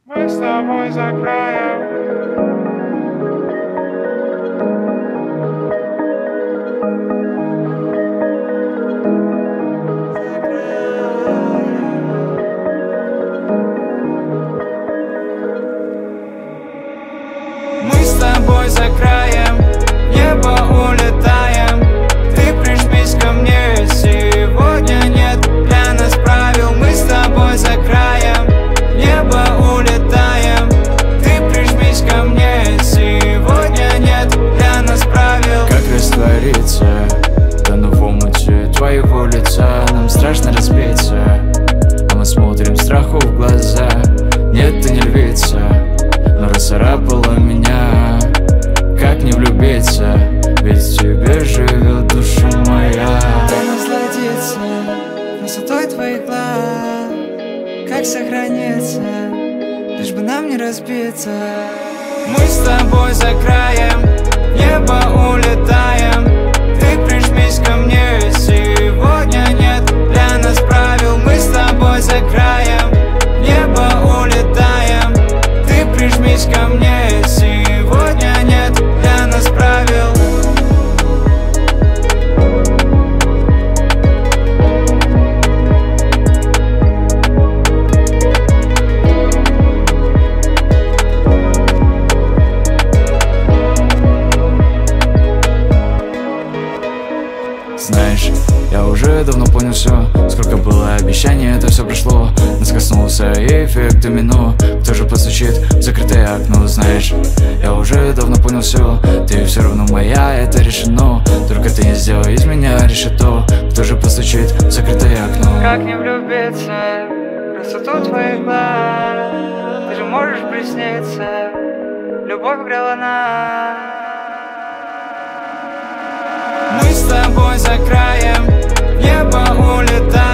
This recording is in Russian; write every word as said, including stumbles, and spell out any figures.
Мы с тобой за краем. Мы с тобой за краем, в небо улетаем. Ты прижмись ко мне, сегодня нет для нас правил. Мы с тобой за краем, в небо улетаем. Ты прижмись ко мне, сегодня нет для нас правил. Как раствориться, тону в омуте твоего лица. Нам страшно разбиться, а мы смотрим страху в глаза. Нет, ты не львица, но расцарапала меня. Как не влюбиться, ведь в тебе живет душа моя. Дай насладиться красотой твоих глаз. Как сохраниться, лишь бы нам не разбиться. Мы с тобой за краем, в небо улетаем. Ты прижмись ко мне, сегодня нет для нас правил. Мы с тобой за краем, в небо улетаем. Ты прижмись ко мне, сегодня нет для нас правил. Знаешь, я уже давно понял все. Сколько было обещаний, это все прошло. Нас коснулся эффект домино. Кто же постучит в закрытое окно? Знаешь, я уже давно понял все. Ты все равно моя, это решено. Только ты не сделай из меня решето. Кто же постучит в закрытое окно? Как не влюбиться в красоту твоих глаз? Ты же можешь присниться, любовь грела нас. Мы с тобой за краем, в небо улетаем.